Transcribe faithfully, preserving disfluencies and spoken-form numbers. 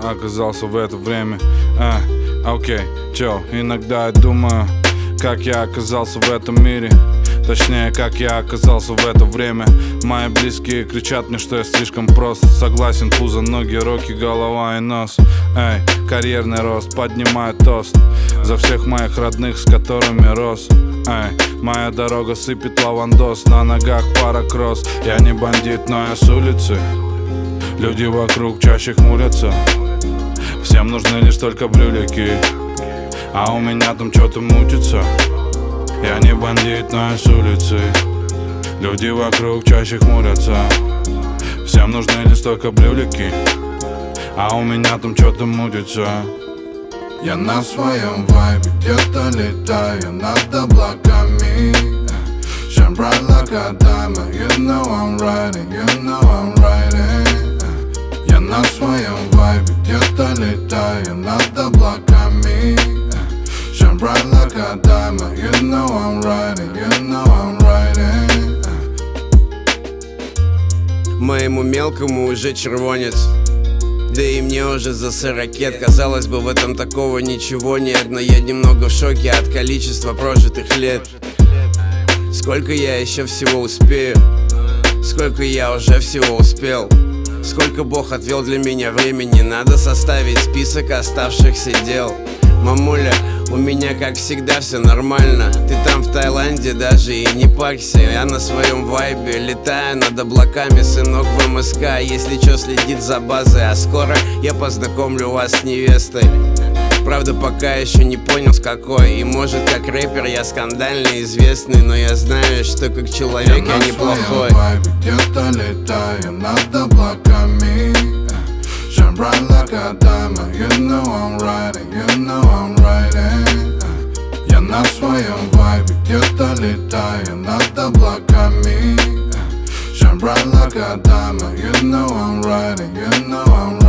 оказался в это время. А, окей, чё, иногда я думаю, как я оказался в этом мире. Точнее, как я оказался в это время. Мои близкие кричат мне, что я слишком прост. Согласен, пузо, ноги, руки, голова и нос. Эй, карьерный рост, поднимаю тост за всех моих родных, с которыми рос. Эй, моя дорога сыпет лавандос, на ногах пара кросс. Я не бандит, но я с улицы. Люди вокруг чаще хмурятся. Всем нужны лишь только брюлики, а у меня там что-то мутится. Я не бандит, но я с улицы. Люди вокруг чаще хмурятся. Всем нужны лишь только брюлики, а у меня там что-то мутится. Я на своем вайбе где-то летаю над облаками. Shine bright like a diamond. You know I'm riding, you know I'm riding. Я на своем вайбе где-то летаю над облаками. Shine bright like a diamond. You know I'm riding, you know I'm riding. Моему мелкому уже червонец, да и мне уже за сорокет. Казалось бы, в этом такого ничего нет, но я немного в шоке от количества прожитых лет. Сколько я еще всего успею, сколько я уже всего успел, сколько Бог отвел для меня времени. Надо составить список оставшихся дел. Мамуля, у меня как всегда все нормально. Ты там в Таиланде даже и не парься. Я на своем вайбе летаю над облаками. Сынок в эм эс ка, если чё, следит за базой. А скоро я познакомлю вас с невестой. Правда, пока еще не понял с какой. И может как рэпер я скандально известный, но я знаю, что как человек я, я неплохой. Где-то летаю над облаками. Shine bright like a diamond. You know I'm riding, you know I'm riding. Я на своем вайбе где-то летаю над облаками. Shine bright like a diamond. You know I'm riding, you know I'm riding.